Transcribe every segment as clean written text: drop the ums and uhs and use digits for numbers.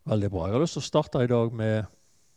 Veldig bra. Jeg har lyst til å starte i dag med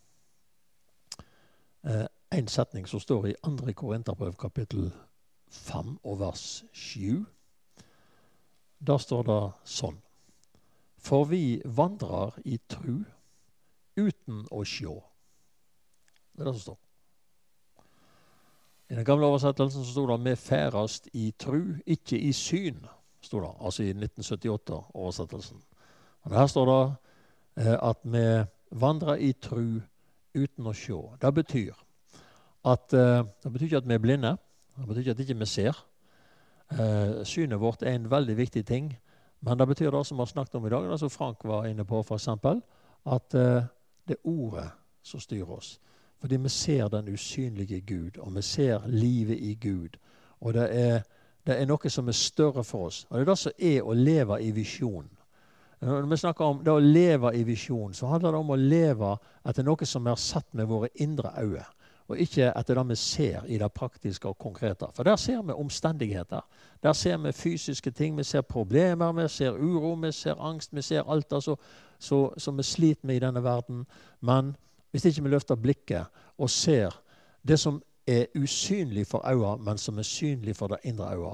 en setning som står i 2. Korinterbrev kapittel 5 og vers 7. Der står det sånn: For vi vandrer i tru uten å sjå. Det er det som står. I den gamle oversettelsen så stod det med færast i tru, ikke i syn, stod det, altså i 1978-oversettelsen. Og her står det at vi vandrer i tru uten å sjå. Det betyr ikke at vi er blinde, det betyr ikke at ikke vi ser. Synet vårt er en veldig viktig ting, men det betyr det som vi har snakket om i dag, det som Frank var inne på for eksempel, at det er ordet som styrer oss. Fordi vi ser den usynlige Gud, og vi ser livet i Gud. Og det er noe som er større for oss. Og det er det som er å leve i visjon. Når vi snakker om det å leve i visjon, så handler det om å leve etter noe som er sett med våre indre øyne, og ikke etter det vi ser i det praktiske og konkrete. For der ser vi omstendigheter. Der ser vi fysiske ting, vi ser problemer, vi ser uro, vi ser angst, vi ser alt som vi sliter med i denne verden. Men hvis ikke vi løfter blikket og ser det som er usynlig for øynene, men som er synlig for det indre øyne,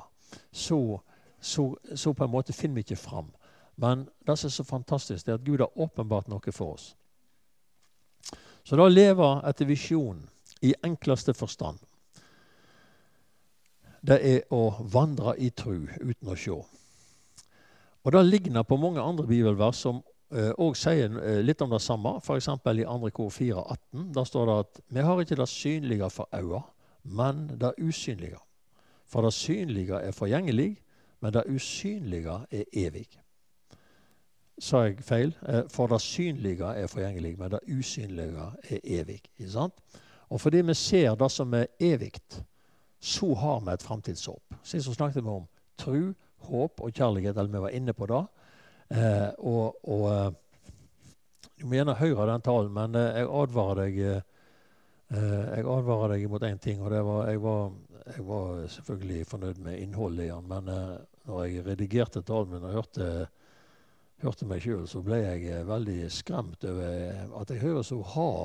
så på en måte finner vi ikke fram. Men det som er så fantastisk, det er at Gud har åpenbart noe for oss. Så da leve etter visjonen i enkleste forstand, det er å vandre i tru uten å sjå. Og det ligner på mange andre bibelvers som og sier litt om det samme. For eksempel i 2. Kor 4,18, der står det at vi har ikke det synlige for øynene, men det usynlige. For det synlige er forgjengelig, men det usynlige er evig. Sa jeg feil? For det synlige er forgjengelig, men det usynlige er evig. Ikke sant? Og fordi vi ser det som er evigt, så har vi et fremtidshåp. Sist så snakket vi om tro, håp og kjærlighet, eller vi var inne på det. Du må gjerne høre den talen, men jeg advarer deg mot en ting, og det var jeg var selvfølgelig fornøyd med innholdet i den, men når jeg redigerte talen min og hørte meg selv, så ble jeg veldig skremt over at jeg hører så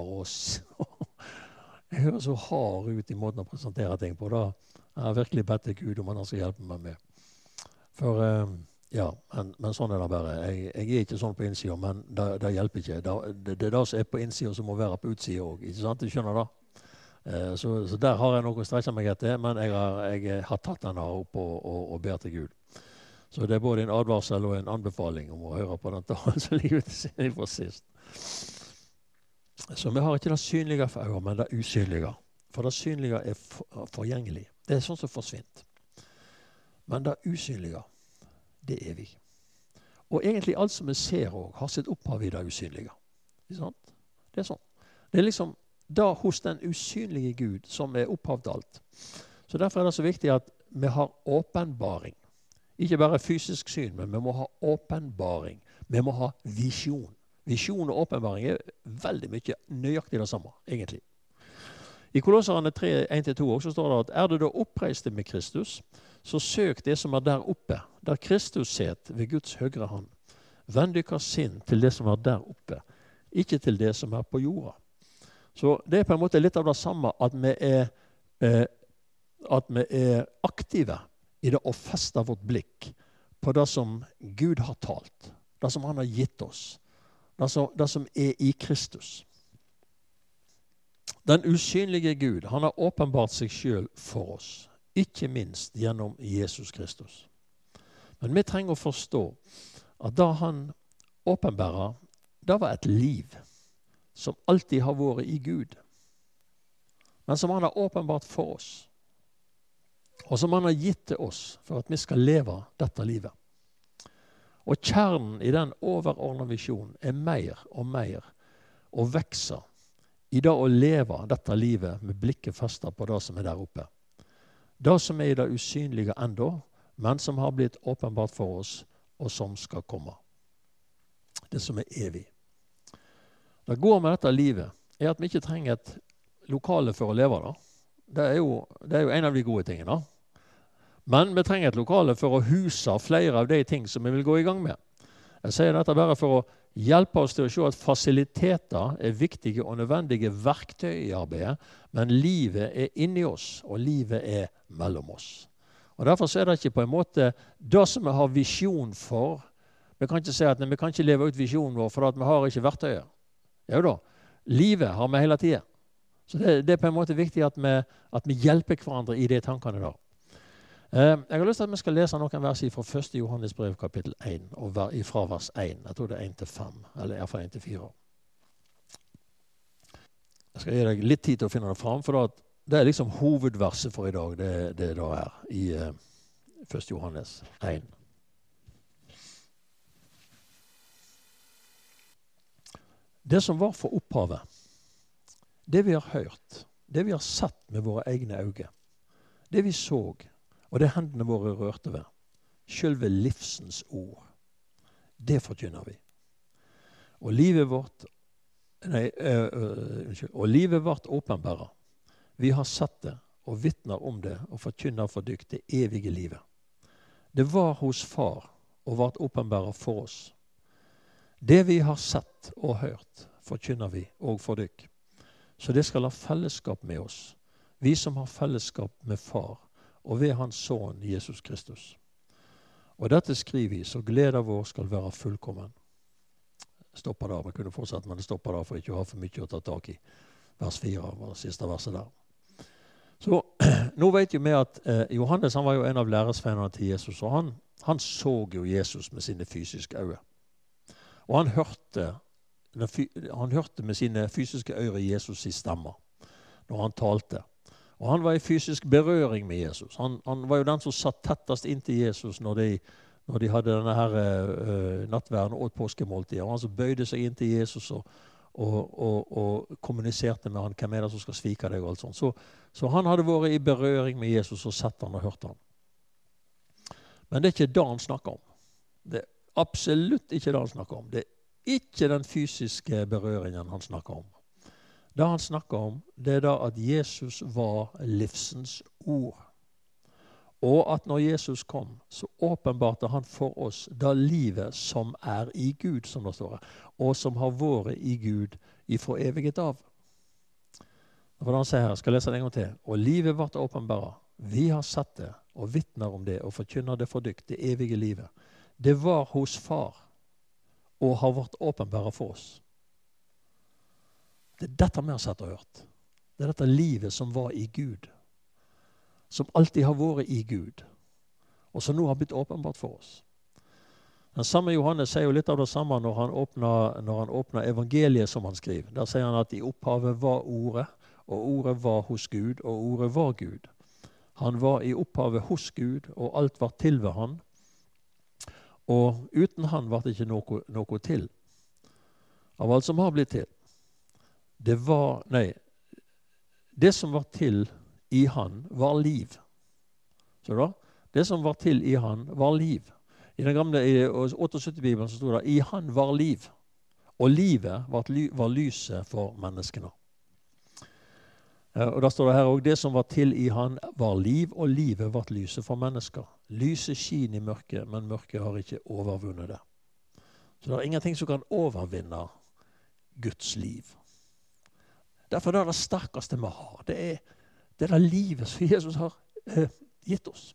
hard ut i måten å presentere ting på. Da har jeg virkelig bedt til Gud om han skal hjelpe meg med. For ja, men sånn er det bare. Jeg er ikke sånn på innsiden, men det hjelper ikke. Det er det som er på innsiden som må være på utsiden også, ikke sant? Du skjønner det? Så der har jeg noe å strekke meg etter, men jeg har tatt denne opp og ber til Gud. Så det er både en advarsel og en anbefaling om å høre på den talen som ligger ute fra sist. Så vi har ikke det synlige for øynene, men det usynlige. For det synlige er forgjengelig. Det er sånn som forsvinner. Men det usynlige, det er evig. Og egentlig alt som vi ser også, har sitt opphav i det usynlige. Ikke sant? Det er sånn. Det er liksom da hos den usynlige Gud som er opphav til alt. Så derfor er det så viktig at vi har åpenbaring. Ikke bare fysisk syn, men vi må ha åpenbaring. Vi må ha visjon. Visjon og åpenbaring er veldig mye nøyaktig det samme, egentlig. I Kolosserne 3, 1-2 også står det at er det da oppreiste med Kristus, så søk det som er der oppe, der Kristus set ved Guds høyre hånd. Vend dykkar sinn til det som er der oppe, ikke til det som er på jorda. Så det er på en måte litt av det samme at vi er aktive i det å feste vårt blikk på det som Gud har talt, det som han har gitt oss, det som er i Kristus. Den usynlige Gud, han har åpenbart seg selv for oss, ikke minst gjennom Jesus Kristus. Men vi trenger å forstå at da han åpenbærer, det var et liv som alltid har vært i Gud, men som han har åpenbart for oss, og som han har gitt til oss for at vi skal leve dette livet. Og kjernen i den overordnede visjonen er mer og mer å vekse i det å leve dette livet med blikket festet på det som er der oppe. Det som er i det usynlige enda, men som har blitt åpenbart for oss, og som skal komme. Det som er evig. Det går med dette livet er at vi ikke trenger et lokale for å leve da. Det er jo en av de gode tingene. Men vi trenger et lokale for å huse flere av de ting som vi vil gå i gang med. Jeg sier dette bare for å hjelpe oss til å se at fasiliteter er viktige og nødvendige verktøy i arbeidet, men livet er inni oss, og livet er mellom oss. Og derfor er det ikke på en måte det som vi har visjon for. Vi kan ikke si at vi kan ikke leve ut visjonen vår for at vi har ikke verktøyer. Jo da, livet har vi hele tiden. Så det er på en måte viktig at vi hjelper hverandre i de tankene der. Jeg har lyst til at vi skal lese noen vers fra 1. Johannes brev kapittel 1, og fra vers 1. Jeg tror det er 1-5, eller i hvert fall 1-4. Jeg skal gi deg litt tid til å finne det fram, for det er liksom hovedverset for i dag, det da er i 1. Johannes 1. Det som var for opphavet, det vi har hørt, det vi har sett med våre egne øyne, det vi så, og det hendene våre rørte ved, selve livsens ord, det forkynner vi. Og livet vårt åpenbæret. Vi har sett det, og vittner om det, og forkynner for dykk det evige livet. Det var hos far, og vart åpenbæret for oss. Det vi har sett og hørt, forkynner vi og for dykk. Så det skal ha fellesskap med oss, vi som har fellesskap med far, og ved hans sønn Jesus Kristus. Og dette skriver vi, så gleder vår skal være fullkommen. Stopper der, vi kunne fortsatt, men det stopper der for ikke å ha for mye å ta tak i. Vers 4 var det siste verset der. Så nå vet vi at Johannes han var jo en av læresvennerne til Jesus, og han så jo Jesus med sine fysiske øyne. Og han hørte med sine fysiske øyne Jesus i stemmer når han talte. Og han var i fysisk berøring med Jesus. Han var jo den som satt tettest inn til Jesus når de hadde denne her nattverden og påskemåltid. Og han som bøyde seg inn til Jesus og kommuniserte med han, hvem er det som skal svike deg og alt sånt. Så han hadde vært i berøring med Jesus og sett han og hørt han. Men det er ikke det han snakker om. Det er absolutt ikke det han snakker om. Det er ikke den fysiske berøringen han snakker om. Det han snakker om, det er da at Jesus var livsens ord. Og at når Jesus kom, så åpenbarte han for oss det livet som er i Gud, som det står her, og som har vært i Gud ifra eviget av. Hva han sier her, skal jeg lese det en gang til. Og livet ble åpenbart. Vi har sett det, og vittner om det, og forkynner det for dykk, det evige livet. Det var hos far, og har vært åpenbart for oss. Det er dette vi har sett og hørt. Det er dette livet som var i Gud. Som alltid har vært i Gud. Og som nå har blitt åpenbart for oss. Den samme Johannes sier jo litt av det samme når han åpner evangeliet som han skriver. Der sier han at i opphavet var ordet, og ordet var hos Gud, og ordet var Gud. Han var i opphavet hos Gud, og alt var til ved han. Og uten han var det ikke noe til. Av alt som har blitt til. Det som var til i han var liv. Så da? Det som var til i han var liv. I den gamle 78-bibelen så stod det i han var liv. Og livet var lyset for menneskene. Og da står det her også, det som var til i han var liv, og livet var lyset for mennesker. Lyset skin i mørket, men mørket har ikke overvunnet det. Så det er ingenting som kan overvinne Guds liv. Derfor er det sterkeste vi har. Det er det livet som Jesus har gitt oss.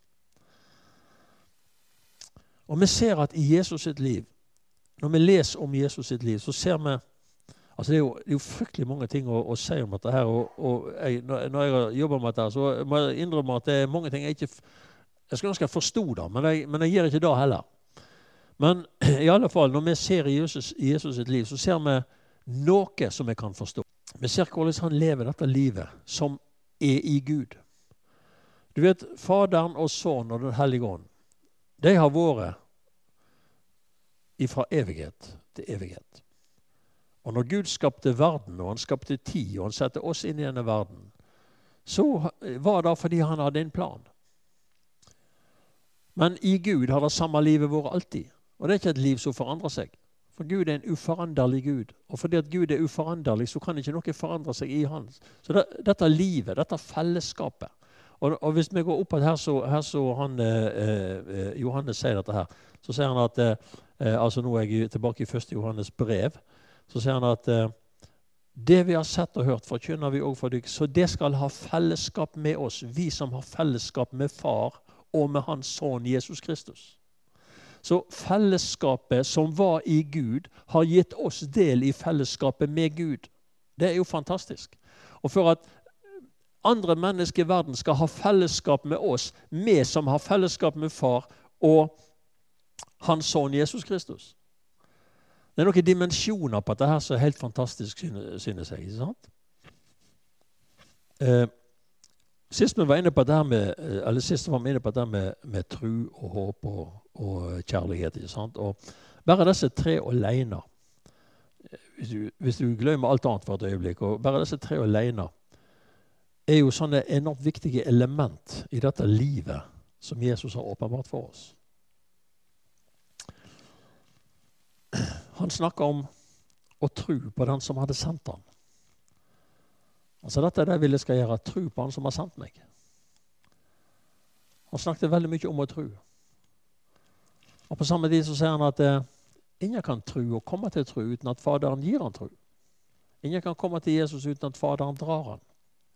Og vi ser at i Jesus sitt liv, når vi leser om Jesus sitt liv, så ser vi, altså det er jo fryktelig mange ting å si om dette her, og når jeg jobber med dette, så må jeg innrømme at det er mange ting jeg skulle ønske jeg forstod det, men jeg gjør ikke det heller. Men i alle fall, når vi ser i Jesus sitt liv, så ser vi noe som vi kan forstå. Vi ser hvordan han lever dette livet som er i Gud. Du vet, Faderen og Sønnen og Den hellige ånd, de har vært ifra evighet til evighet. Og når Gud skapte verden, og han skapte tid, og han satte oss inn i denne verden, så var det fordi han hadde en plan. Men i Gud har det samme livet vært alltid. Og det er ikke et liv som forandrer seg. For Gud er en uforanderlig Gud. Og fordi at Gud er uforanderlig, så kan ikke noe forandre seg i han. Så dette livet, dette fellesskapet. Og hvis vi går opp her så han, Johannes sier dette her, så sier han at altså nå er jeg tilbake i 1. Johannes brev, så sier han at det vi har sett og hørt, forkynner vi også for dere, så det skal ha fellesskap med oss, vi som har fellesskap med far og med hans sønn Jesus Kristus. Så fellesskapet som var i Gud har gitt oss del i fellesskapet med Gud. Det er jo fantastisk. Og for at andre mennesker i verden skal ha fellesskap med oss, vi som har fellesskap med far og hans sønn Jesus Kristus. Det er noen dimensjoner på dette her som er helt fantastisk, synes jeg, ikke sant? Sist vi var inne på det her med, eller sist var vi inne på det her med tro og håp og kjærlighet, ikke sant? Og bare disse tre alene, hvis du glemmer alt annet for et øyeblikk, og bare disse tre alene, er jo sånne enormt viktige element i dette livet som Jesus har åpenbart for oss. Han snakker om å tro på den som hadde sendt han. Altså dette er det jeg ville skal gjøre, tro på han som har sendt meg. Han snakket veldig mye om å tro. Og på samme tid så sier han at ingen kan tro og komme til tro uten at faderen gir han tro. Ingen kan komme til Jesus uten at faderen drar han.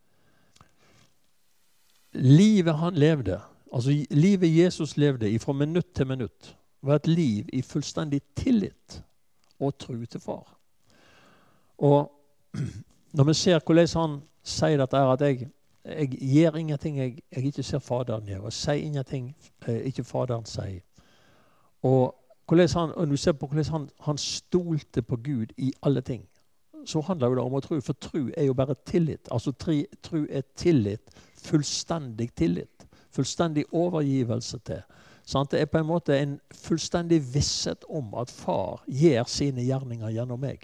Livet han levde, altså livet Jesus levde fra minutt til minutt, var et liv i fullstendig tillit og tro til far. Og når vi ser hvordan han sier dette at jeg gjør ingenting jeg ikke ser faderen gjøre, og sier ingenting ikke faderen sier. Og du ser på hvordan han stolte på Gud i alle ting, så handler det om å tro, for tro er jo bare tillit. Altså tro er tillit, fullstendig tillit, fullstendig overgivelse til. Sant? Det er på en måte en fullstendig visshet om at far gjør sine gjerninger gjennom meg.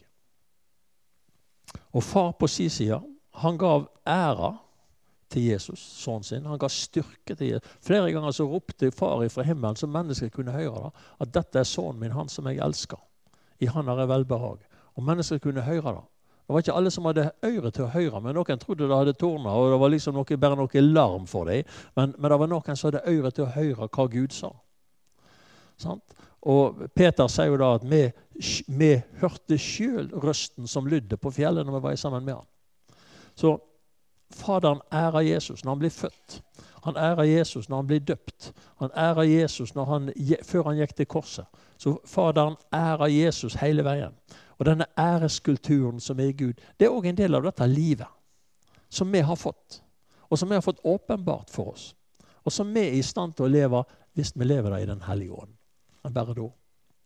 Og far på sin side, han gav ære til Jesus, sønnen sin. Han gav styrke til Jesus. Flere ganger så ropte far fra himmelen, så mennesker kunne høre det, at dette er sønnen min, han som jeg elsker. I han har jeg velbehag. Og mennesker kunne høre det. Det var ikke alle som hadde øre til å høre, men noen trodde det hadde tornet, og det var liksom bare noe larm for dem. Men det var noen som hadde øre til å høre hva Gud sa. Sant? Og Peter sier jo da at vi hørte selv røsten som lydde på fjellet når vi var sammen med han. Så faderen ærer Jesus når han blir født. Han ærer Jesus når han blir døpt. Han ærer Jesus før han gikk til korset. Så faderen ærer Jesus hele veien. Og denne æreskulturen som er i Gud, det er også en del av dette livet som vi har fått, og som vi har fått åpenbart for oss, og som vi er i stand til å leve hvis vi lever der i den hellige ånd. Men bare da.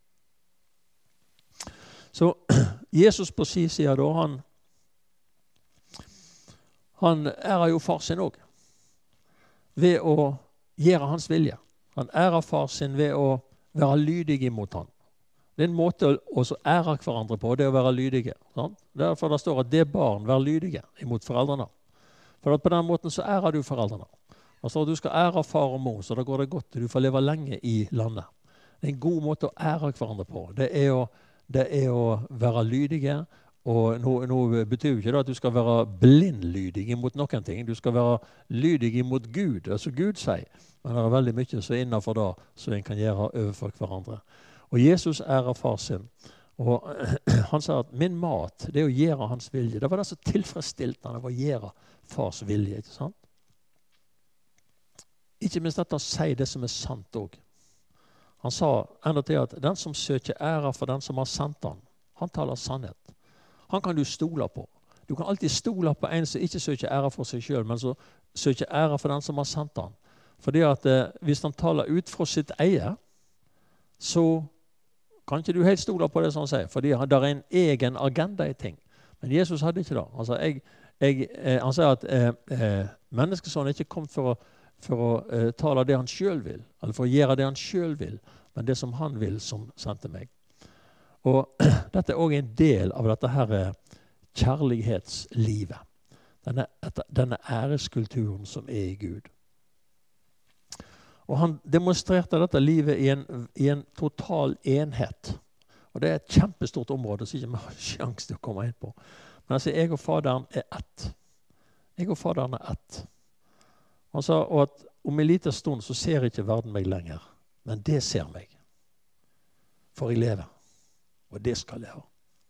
Så Jesus på sin side da, han ærer jo far sin også, ved å gjøre hans vilje. Han ærer far sin ved å være lydig imot han. Det er en måte å ære hverandre på, det å være lydige. Sant? Derfor det står at det barn være lydige imot foreldrene. For at på den måten så ærer du foreldrene. Altså du skal ære far og mor, så da går det godt, du får leve lenge i landet. Det er en god måte å ære hverandre på. Det er å være lydige, og nå betyr jo ikke det at du skal være blindlydig imot noen ting. Du skal være lydig imot Gud, altså Gud sier. Men det er veldig mye så innenfor det som en kan gjøre overfor hverandre. Og Jesus ærer far sin. Og han sa at min mat, det er å gjøre hans vilje. Det var det som tilfredsstilte han, det var å gjøre fars vilje, ikke sant? Ikke minst dette å si det som er sant også. Han sa enda til at den som søker ære for den som har sendt han taler sannhet. Han kan du stole på. Du kan alltid stole på en som ikke søker ære for seg selv, men så søker ære for den som har sendt han. Fordi at hvis han taler ut fra sitt eie, så kan ikke du helt stole på det som han sier, fordi det er en egen agenda i ting. Men Jesus hadde ikke det. Altså, han sier at menneskesønnen er ikke kommet for å tale det han selv vil, eller for å gjøre det han selv vil, men det som han vil som sendte meg. Og dette er også en del av dette her kjærlighetslivet. Denne æreskulturen som er i Gud. Og han demonstrerte dette livet i en total enhet. Og det er et kjempestort område som ikke vi har sjanse til å komme inn på. Men altså, jeg og faderen er ett. Jeg og faderen er ett. Han sa at om en liten stund så ser ikke verden meg lenger, men det ser meg. for jeg lever. Og det skal jeg leve.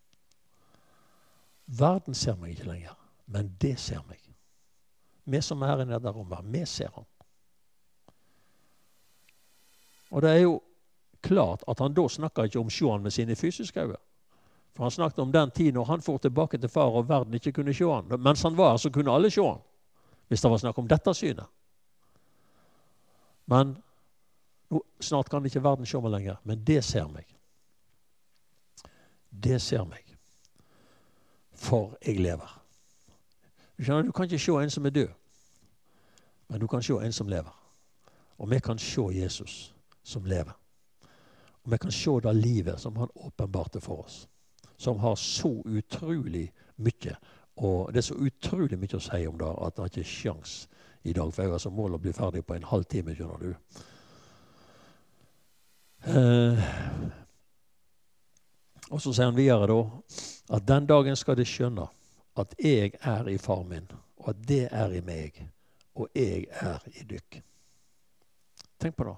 Verden ser meg ikke lenger, men det ser meg. Vi som er i dette rommet, vi ser han. Og det er jo klart at han da snakker ikke om sjåen med sine fysiske øyne. For han snakket om den tid når han får tilbake til far og verden ikke kunne sjå han. Mens han var her, så kunne alle sjå han. Hvis det var snakk om dette synet. Men snart kan ikke verden sjå meg lenger, men det ser meg. Det ser meg. For jeg lever. Du skjønner, du kan ikke se en som er død, men du kan se en som lever. Og vi kan se Jesus som lever. Og vi kan se det livet som han åpenbarte for oss, som har så utrolig mye, og det er så utrolig mye å si om det, at det er ikke sjans i dag, for jeg har som mål å bli ferdig på en halv time, skjønner du. Og så sier han videre da, at den dagen skal de skjønne at jeg er i far min, og at det er i meg, og jeg er i dykk. Tenk på det.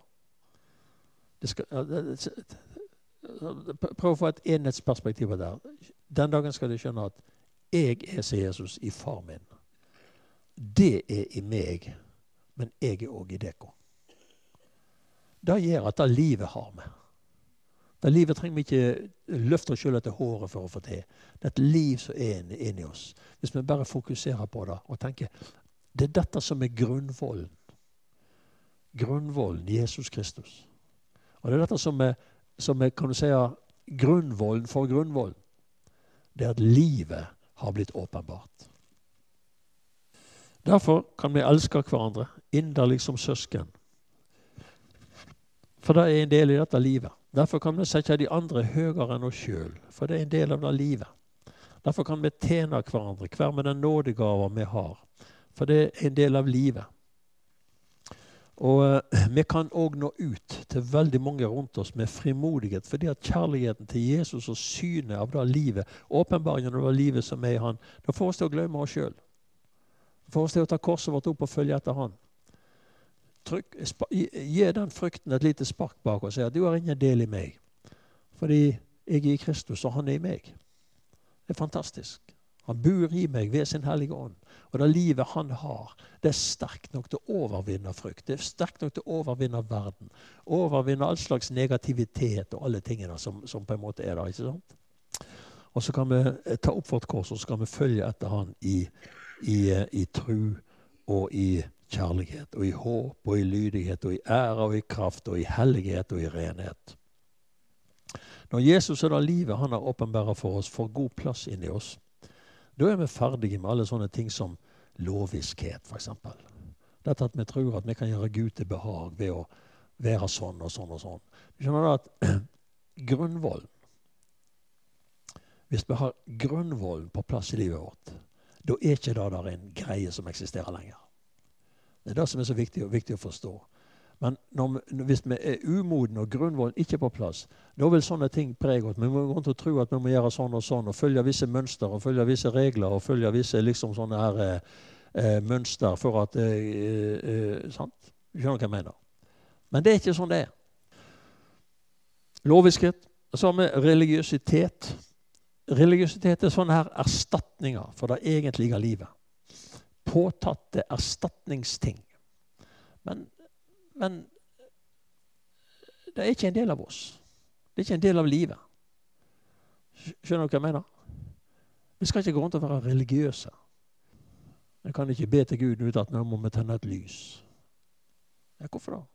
Prøv å få et enhetsperspektiv der. Den dagen skal de skjønne at jeg er, sier Jesus, i far min. Det er i meg, men jeg er også i dere. Det gjør at det livet har med. Det livet trenger vi ikke løfte oss selv etter håret for å få til. Det er et liv som er inni oss. Hvis vi bare fokuserer på det og tenker, det er dette som er grunnvollen. Grunnvollen, Jesus Kristus. Og det er dette som er kan du si, grunnvollen for grunnvollen. Det er at livet har blitt åpenbart. Derfor kan vi elske hverandre inderlig som søsken. For det er en del i dette livet. Derfor kan vi sette de andre høyere enn oss selv, for det er en del av det livet. Derfor kan vi tjene hverandre, hver med den nådegaver vi har, for det er en del av livet. Og vi kan også nå ut til veldig mange rundt oss med frimodighet, fordi at kjærligheten til Jesus og synet av det livet, åpenbaringen av det livet som er i han, da får oss til å glemme oss selv. Da får oss til å ta korset vårt opp og følge etter han. Gi den frykten et lite spark bak og si at du har ingen del i meg. Fordi jeg er i Kristus, og han er i meg. Det er fantastisk. Han bor i meg ved sin hellige ånd. Og det livet han har, det er sterkt nok til å overvinne frykt. Det er sterkt nok til å overvinne verden. Overvinne all slags negativitet og alle tingene som på en måte er der, ikke sant? Og så kan vi ta opp vårt kors, og så kan vi følge etter han i tro og i kjærlighet, og i håp, og i lydighet, og i ære, og i kraft, og i hellighet, og i renhet. Når Jesus er det livet han har åpenbæret for oss, får god plass inn i oss, da er vi ferdige med alle sånne ting som loviskhet, for eksempel. Dette at vi tror at vi kan gjøre Gud til behag ved å være sånn og sånn og sånn. Du skjønner at grunnvollen, hvis vi har grunnvollen på plass i livet vårt, da er ikke det der en greie som eksisterer lenger. Det er det som er så viktig å forstå. Men hvis vi er umodne og grunnvollen ikke er på plass, da vil sånne ting prege oss. Vi må gå rundt og tro at vi må gjøre sånn og følge visse mønster, og følge visse regler, og følge visse liksom sånne her mønster for at sant? Du skjønner hva jeg mener. Men det er ikke sånn det er. Loviskhet, så har vi religiøsitet. Religiøsitet er sånne her erstatninger for det egentlige livet. Påtatte erstatningsting. Men det er ikke en del av oss. Det er ikke en del av livet. Skjønner du hva jeg mener? Vi skal ikke gå rundt og være religiøse. Vi kan ikke be til Gud uten at nå må vi tenne et lys. Ja, hvorfor da?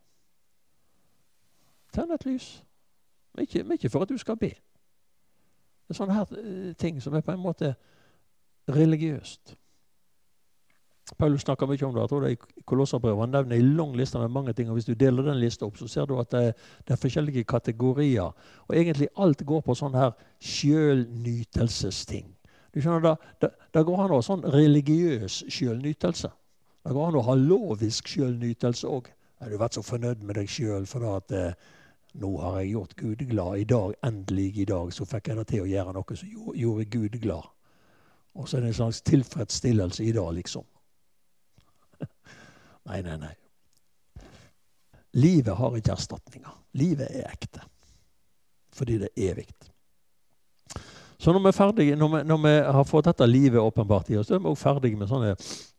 Tenne et lys. Men ikke for at du skal be. Det er sånne her ting som er på en måte religiøst. Paulus snakker mye om det. Jeg tror det er i Kolosserbrevet. Han nevner en lang liste med mange ting, og hvis du deler den lista opp, så ser du at det er forskjellige kategorier. Og egentlig alt går på sånn her selvnytelsesting. Du skjønner, da går han å ha sånn religiøs selvnytelse. Da går han å ha lovisk selvnytelse også. Har du vært så fornøyd med deg selv for at nå har jeg gjort Gud glad i dag, endelig i dag, så fikk jeg det til å gjøre noe som gjorde Gud glad. Og så er det en slags tilfredsstillelse i dag, liksom. Nei. Livet har ikke erstatninger. Livet er ekte. fordi det er evig. Så når vi er ferdige, når vi har fått dette livet åpenbart i oss, så er vi også ferdige med sånne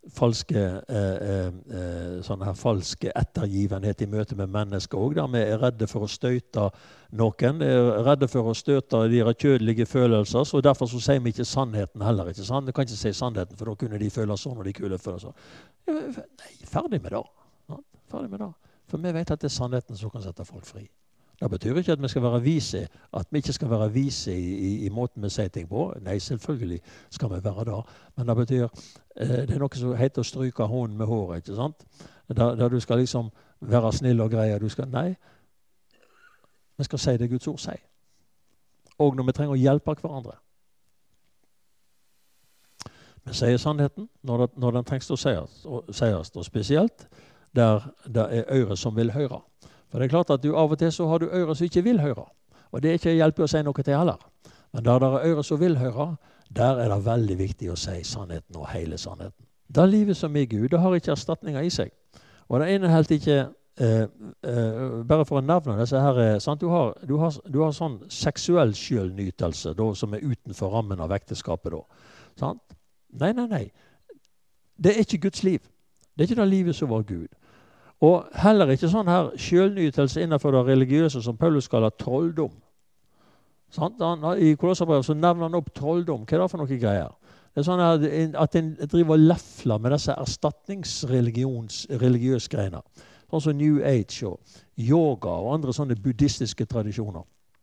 falske ettergivenhet i møte med mennesker også, der vi er redde for å støte noen, er redde for å støte de kjødelige følelser, så derfor så sier vi ikke sannheten heller, ikke sant? Du kan ikke si sannheten, for da kunne de føle sånn, og de kunne føle sånn. Nei, ferdig med det. Ja, ferdig med det. For vi vet at det er sannheten som kan sette folk fri. Det betyr ikke at vi skal være vise, at vi ikke skal være vise i måten vi sier ting på. Nei, selvfølgelig skal vi være det. Men det betyr, det er noe som heter å stryke hånden med håret, ikke sant? Der du skal liksom være snill og greie. Nei, vi skal si det Guds ord sier. Og når vi trenger å hjelpe hverandre. Vi sier sannheten når den trengs å sies, og spesielt der det er øyre som vil høre. For det er klart at du av og til så har du øyre som ikke vil høre. Og det er ikke hjelp å si noe til heller. Men der det er øyre som vil høre, der er det veldig viktig å si sannheten og hele sannheten. Det livet som er Gud, det har ikke erstatninger i seg. Og det ene helt ikke, bare for å nevne disse her, sant? Du har sånn seksuell selvnytelse da, som er utenfor rammen av ekteskapet da. Sant? Nei. Det er ikke Guds liv. Det er ikke det livet som var Gud. Og heller ikke sånn her selvnytelse innenfor det religiøse som Paulus kaller trolldom. Sant? I Kolosserbrevet så nevner han opp trolldom. Hva er det for noen greier? Det er sånn at en driver og lefler med disse erstatningsreligiøse greiner. Sånn som New Age og yoga og andre sånne buddhistiske tradisjoner.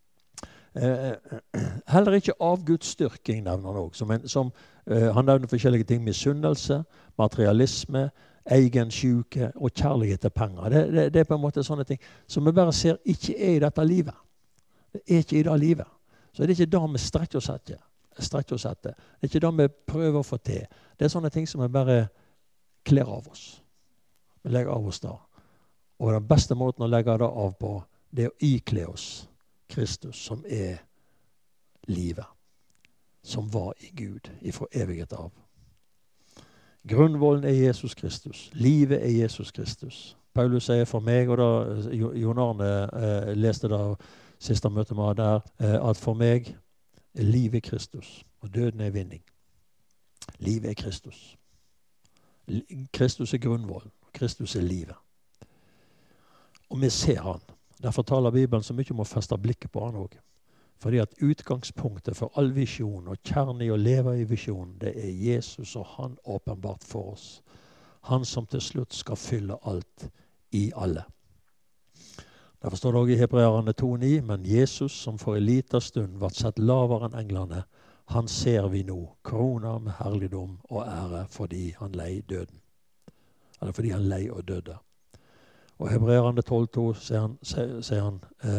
Heller ikke avgudsstyrking nevner han også. Han nevner forskjellige ting. Misunnelse, materialisme, egen syke og kjærlighet til penger. Det er på en måte sånne ting som vi bare ser ikke er i dette livet. Det er ikke i det livet. Så det er ikke det vi strekker oss etter. Det er ikke det vi prøver å få til. Det er sånne ting som vi bare kler av oss. Vi legger av oss da. Og den beste måten å legge det av på, det er å ikle oss Kristus, som er livet. Som var i Gud, ifra evighet av. Grunnvollen er Jesus Kristus. Livet er Jesus Kristus. Paulus sier for meg, og da Jon Arne leste det siste møtet med der, at for meg er livet Kristus, og døden er vinning. Livet er Kristus. Kristus er grunnvollen, og Kristus er livet. Og vi ser han. Derfor taler Bibelen så mye om å feste blikket på han også. Fordi at utgangspunktet for all visjon og kjernen i å leve i visjonen, det er Jesus og han åpenbart for oss. Han som til slutt skal fylle alt i alle. Derfor står det også i Hebreerne 2,9, men Jesus som for en liten stund var sett lavere enn englene, han ser vi nå, krona med herligdom og ære fordi han lei døden. Eller fordi han lei og døde. Og Hebreerne 12,2 sier han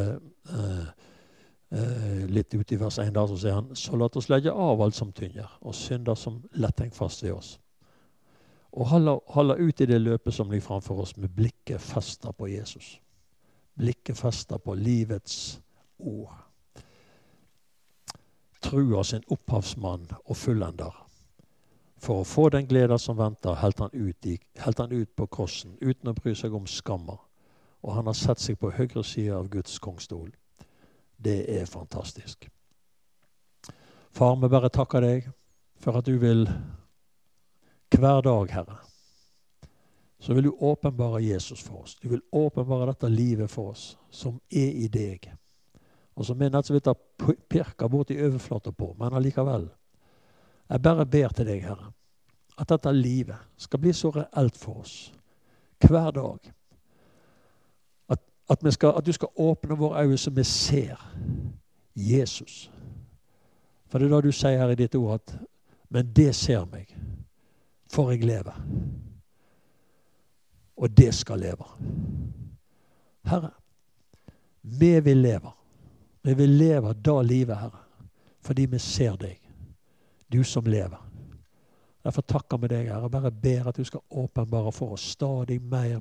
litt ut i vers 1 der, så sier han, så la oss legge av alt som tynger, og synder som lett henger fast ved oss. Og holde ut i det løpet som ligger framfor oss, med blikket festet på Jesus. Blikket festet på livets ord. Trua sin opphavsmann og fullender. For å få den glede som venter, helt han ut på krossen, uten å bry seg om skammer. Og han har sett seg på høyre side av Guds kongstol. Det er fantastisk. Far, vi bare takker deg for at du vil hver dag, Herre, så vil du åpenbare Jesus for oss. Du vil åpenbare dette livet for oss, som er i deg. Og som er nett så vidt har pirket bort i overflater på, men allikevel. Jeg bare ber til deg, Herre, at dette livet skal bli så reelt for oss. Hver dag. At du skal åpne våre øyne så vi ser Jesus. For det er da du sier her i ditt ord at men det ser meg, for jeg lever. Og det skal leve. Herre, vi vil leve. Vi vil leve da livet, Herre, fordi vi ser deg. Du som lever. Derfor takker vi deg, Herre, og bare ber at du skal åpenbare for oss stadig mer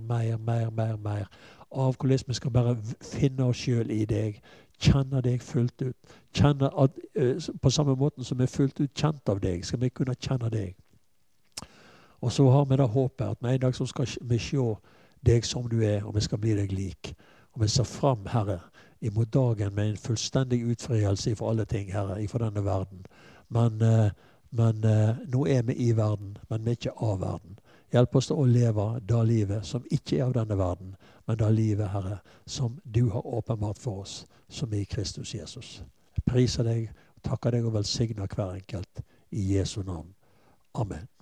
av hvordan vi skal bare finne oss selv i deg, kjenne deg fullt ut, kjenne at, på samme måten som vi er fullt ut kjent av deg, skal vi kunne kjenne deg. Og så har vi da håpet at med en dag så skal vi se deg som du er, og vi skal bli deg lik. Og vi ser frem, Herre, imot dagen med en fullstendig utfrielse for alle ting, Herre, for denne verden. Men nå er vi i verden, men vi er ikke av verden. Hjelp oss til å leve da livet som ikke er av denne verden, men da livet, Herre, som du har åpenbart for oss, som er i Kristus Jesus. Jeg priser deg, takker deg og velsigner hver enkelt i Jesu navn. Amen.